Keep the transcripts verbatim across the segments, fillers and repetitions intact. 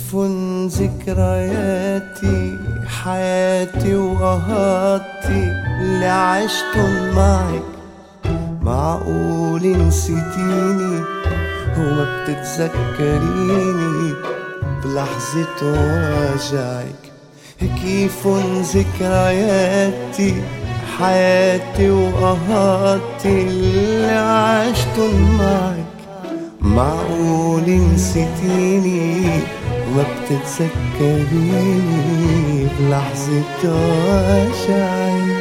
كيف ذكرياتي حياتي وقهاتي اللي عشتن معك، معقول نسيتيني وما بتتذكريني بلحظة وجعك؟ كيف ذكرياتي حياتي وقهاتي اللي عشتن معك، معقول نسيتيني وما بتتذكريني بلحظة وجعك؟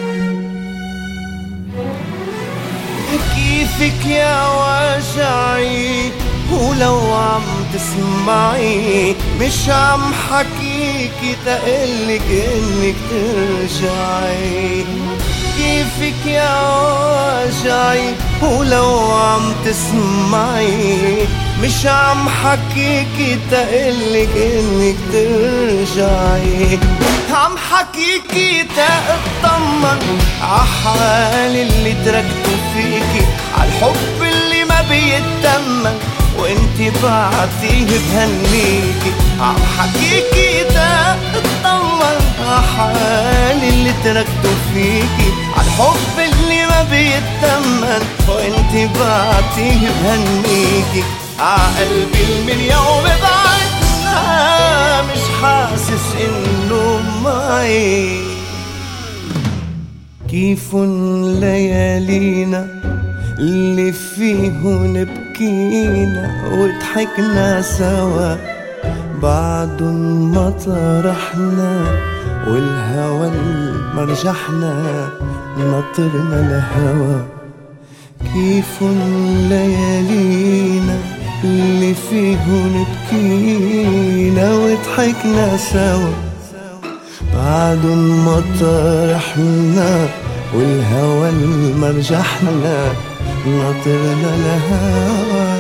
كيفك يا وجعي ولو عم تسمعي مش عم حكيكي تقلك انك ترجعي. كيفك يا وجعي ولو عم تسمعي مش عم حكيكي تقلك انك ترجعي. عم حكيكي تأطمن عحالي اللي تركته فيكي، عالحب اللي ما بيتمن وانتي بعتيه بهنيكي. عم حكيكي تأطمن عحالي اللي تركته فيكي، عالحب اللي ما بيتمن وانتي بعتيه بهنيكي. عقلبي من يوم بعدنا مش حاسس انه معي. كيف ليالينا اللي فيهن بكينا وضحكنا سوا، بعدن مطرحنا والهوى مرجحنا نطرنا الهوى. كيف ليالينا اللي فيهن بكينا وضحكنا سوا، بعدن مطرحنا والهوى مرجحنا نطرنا الهوى.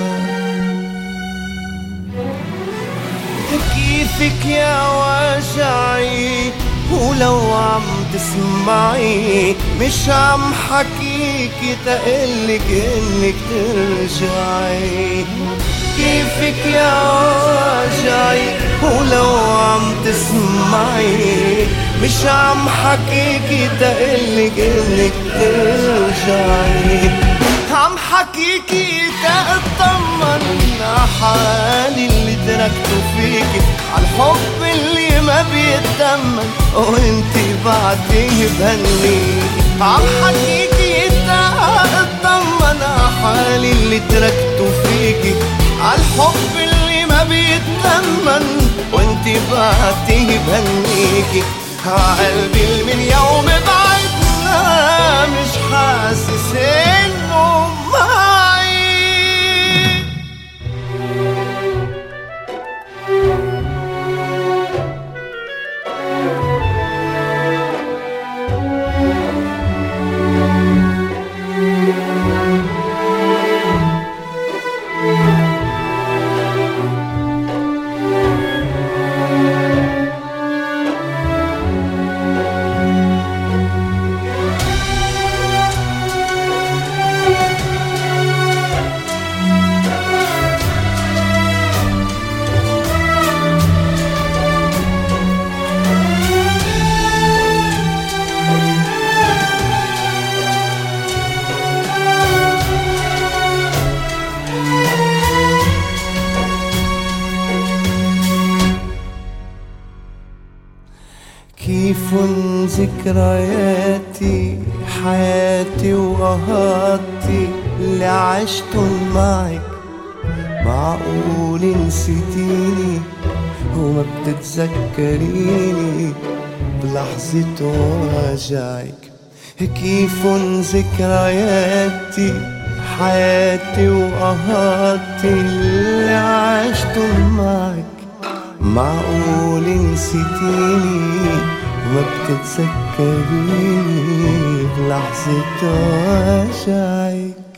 كيفك يا وجعي ولو عم تسمعي مش عم حكيكي تقلك انك ترجعي. كيفك يا وجعي ولو عم تسمعي مش عم حكيكي تقلك انك ترجعي. عم حكيكي تأطمن عحالي اللي تركته فيكي، عالحب اللي ما بيتمن وانتي بعتيه بهنيكي. عم حكيكي تأطمن عحالي اللي تركته فيكي، عالحب اللي ما بيتمن وانتي بعتيه بهنيكي. عقلبي من يوم بعدنا مش حاسس انه معي. كيف ذكرياتي حياتي وقهاتي اللي عشتن معك، معقول نسيتيني وما بتتذكريني بلحظة وجعك؟ كيف ذكرياتي حياتي وقهاتي اللي عشتن معك، معقول نسيتيني وما بتتذكريني بلحظة وجعك؟